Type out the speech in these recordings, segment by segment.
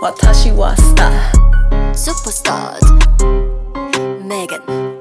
私はスター Superstars Megan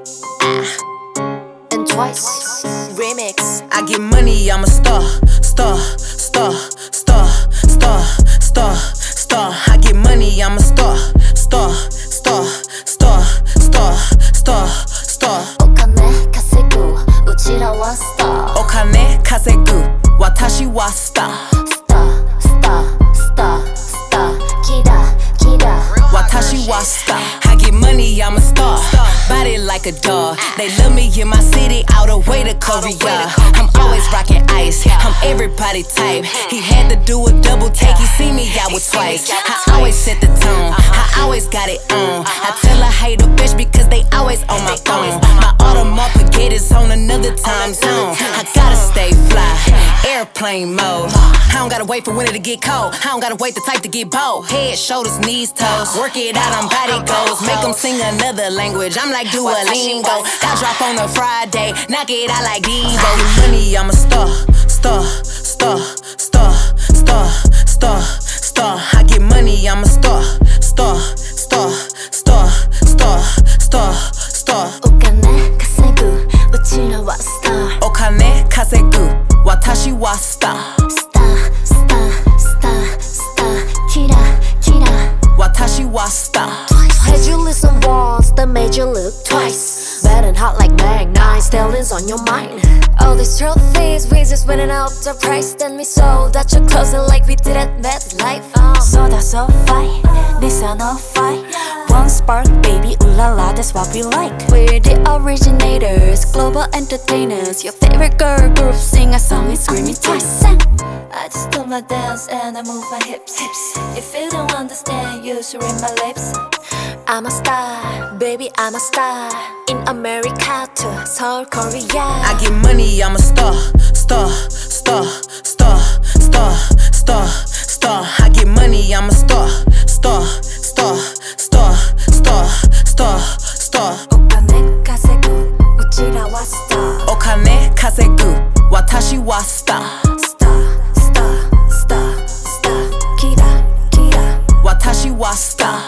and Twice Remix. I get money, I'm a star, star, star, star, star, star, star. I get money, I'm a star, star, star, star, star, star, star. お金稼ぐうちらはスター。 お金稼ぐ私はスター。 スタースタースタースターキラキラ私はスター。I get money, I'm a star. Body like a dog. They love me in my city, all the way to Korea. I'm always rocking ice. I'm everybody type. He had to do a double take. He see me out with twice. I always set the tone. I always got it on. I tell a hater bitch because they always on my phone. My Audemars Piguet's on another time zone. I gotta stay fly. Airplane mode. I don't gotta wait for winter to get cold. I don't gotta wait the type to get bold. Head, shoulders, knees, toes. Work it out on body goals. Make them sing another language. I'm like Duolingo. I drop on a Friday. Knock it out like Devo. Money, I'm a star. Star, star, star, star, star, star. I get money, I'm a star. Star, star, star, star, star, star. お金稼ぐうちらはスター。 お金稼ぐ私はスター。 スタースタースタースターキラキラ私はスター。 Had you listen once, that made you look twice. Bad and hot like Mag 9, stallions on your mind. All these trophies, we just winning up the price. Then we sold out your closet like we did at MetLife. So that's so fine, this are no fight. One spark, baby, ooh la la, that's what we like. We're the originators, global entertainers. Your favorite girl group sing a song, it's screaming twice. I just do my dance and I move my hips. If you don't understand, you should read my lips. I'm a star, baby, I'm a star. In America to Seoul, Korea. I get money, I'm a star. Star, star, star, star, star, star. I get money, I'm a star. Star, star, star, star, star, star. お金稼ぐうちらはスター。 お金稼ぐ私はスター。 スタースタースタースターキラキラ私はスター。